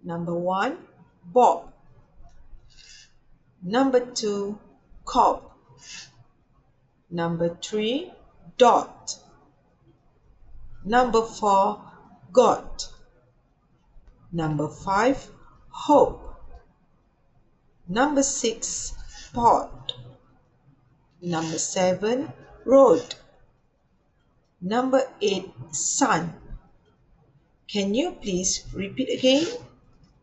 Number 1, Bob. Number 2, Cobb. Number 3, Dot. Number 4, Got. Number 5, Hope. Number 6, Pot. Number 7, Road. Number 8, Sun. Can you please repeat again?